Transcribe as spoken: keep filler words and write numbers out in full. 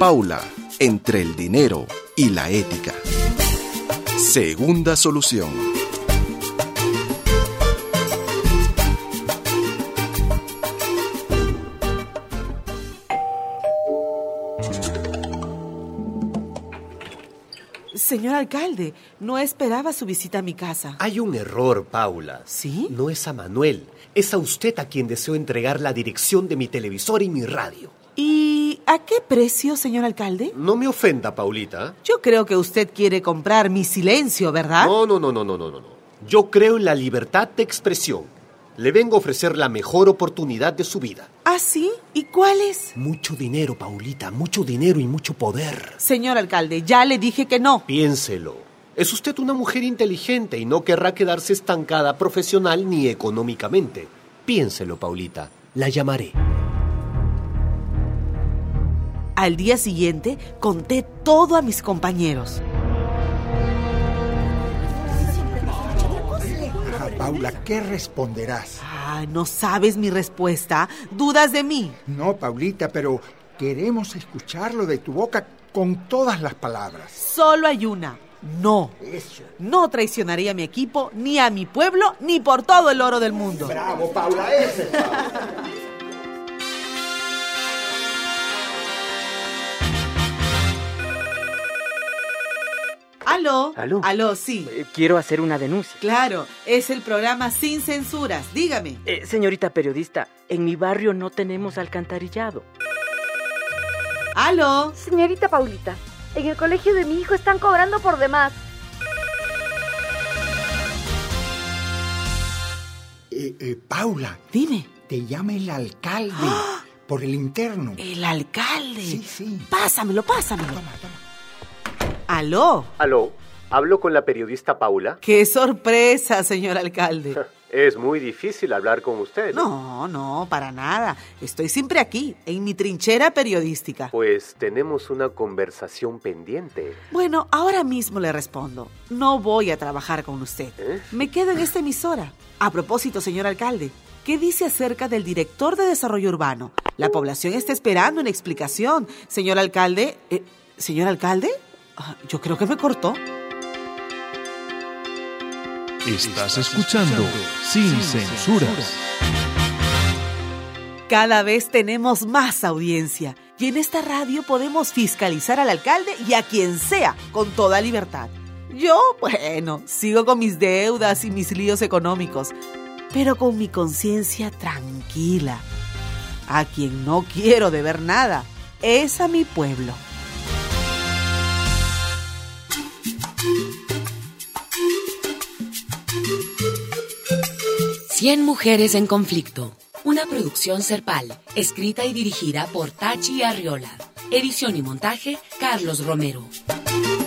Paula, entre el dinero y la ética. Segunda solución. Señor alcalde, no esperaba su visita a mi casa. Hay un error, Paula. ¿Sí? No es a Manuel, es a usted a quien deseo entregar la dirección de mi televisor y mi radio. ¿Y a qué precio, señor alcalde? No me ofenda, Paulita. Yo creo que usted quiere comprar mi silencio, ¿verdad? No, no, no, no, no, no, no. Yo creo en la libertad de expresión. Le vengo a ofrecer la mejor oportunidad de su vida. ¿Ah, sí? ¿Y cuál es? Mucho dinero, Paulita, mucho dinero y mucho poder. Señor alcalde, ya le dije que no. Piénselo. Es usted una mujer inteligente y no querrá quedarse estancada profesional ni económicamente. Piénselo, Paulita. La llamaré. Al día siguiente, conté todo a mis compañeros. Ah, Paula, ¿qué responderás? Ah, ¿no sabes mi respuesta? ¿Dudas de mí? No, Paulita, pero queremos escucharlo de tu boca con todas las palabras. Solo hay una. No. Eso. No traicionaría a mi equipo, ni a mi pueblo, ni por todo el oro del mundo. Bravo, Paula, ese es Paula. ¿Aló? ¿Aló? ¿Aló? Sí. Eh, quiero hacer una denuncia. Claro, es el programa Sin Censuras. Dígame. Eh, señorita periodista, en mi barrio no tenemos alcantarillado. ¿Aló? Señorita Paulita, en el colegio de mi hijo están cobrando por demás. Eh, eh, Paula, Dime. te llama el alcalde por el interno. El alcalde. Sí, sí. Pásamelo, pásamelo. Toma, toma. ¿Aló? Aló, ¿hablo con la periodista Paula? ¡Qué sorpresa, señor alcalde! Es muy difícil hablar con usted. No, no, para nada. Estoy siempre aquí, en mi trinchera periodística. Pues tenemos una conversación pendiente. Bueno, ahora mismo le respondo. No voy a trabajar con usted. ¿Eh? Me quedo en esta emisora. A propósito, señor alcalde, ¿qué dice acerca del director de desarrollo urbano? La población está esperando una explicación. Señor alcalde, eh, ¿señor alcalde? Ah, yo creo que me cortó. Estás escuchando Sin Censuras. Cada vez tenemos más audiencia y en esta radio podemos fiscalizar al alcalde y a quien sea con toda libertad. Yo, bueno, sigo con mis deudas y mis líos económicos, pero con mi conciencia tranquila. A quien no quiero deber nada es a mi pueblo. Cien mujeres en conflicto. Una producción Serpal, escrita y dirigida por Tachi Arriola. Edición y montaje, Carlos Romero.